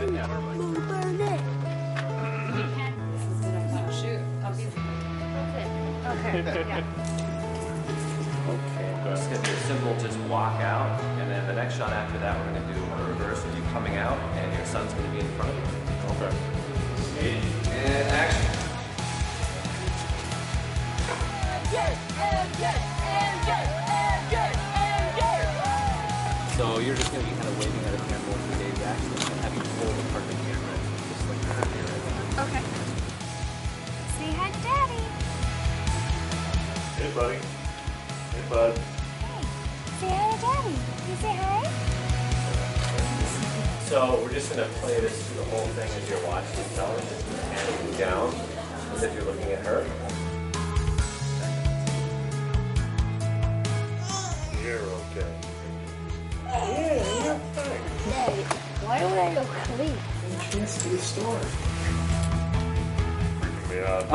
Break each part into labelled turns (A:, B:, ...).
A: burn it.
B: Shoot.
C: Okay. Yeah.
D: Okay. It's going to be a simple just walk out, and then the next shot after that, we're going to do a reverse of you coming out, and your son's going to be in front of you.
E: Okay.
D: And action. So you're just going to be kind of waving at a camera when you Dave's action, and have you hold in front of the camera, just like you're out here right now.
C: Okay.
A: Say hi to Daddy.
E: Hey, buddy. Hey, bud.
A: Hey, say hi to Daddy. You say hi?
D: So we're just going to play this through the whole thing as you're watching television, and down as if you're looking at her.
E: You're okay.
A: Daddy, why would I go clean?
D: You can't see the store.
E: Freaking me out.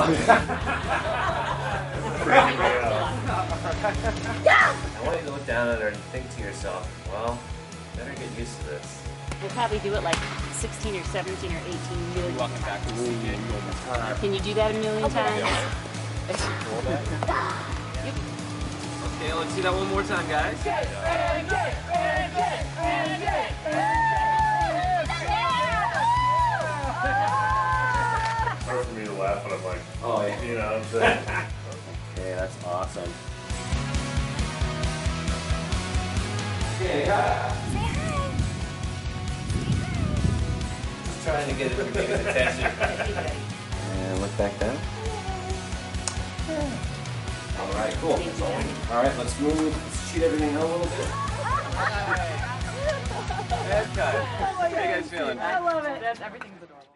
E: Freaking me out.
D: I want you to look down at her and think to yourself, well, better get used to this.
F: We'll probably do it like 16 or 17 or 18 million
D: Walking backwards again.
F: Can you do that a million times?
D: Okay, let's see that one more time, guys.
E: It's hard for me to laugh when I'm like,
D: Oh, yeah.
E: you know what I'm saying?
D: Okay, that's awesome. Okay, hi.
A: Say hi.
D: Just trying to get everybody's attention. And look back down. All right, cool. All right, let's move. Let's cheat everything out a little bit. Haircut. How you guys feeling?
C: I love it. Everything's adorable.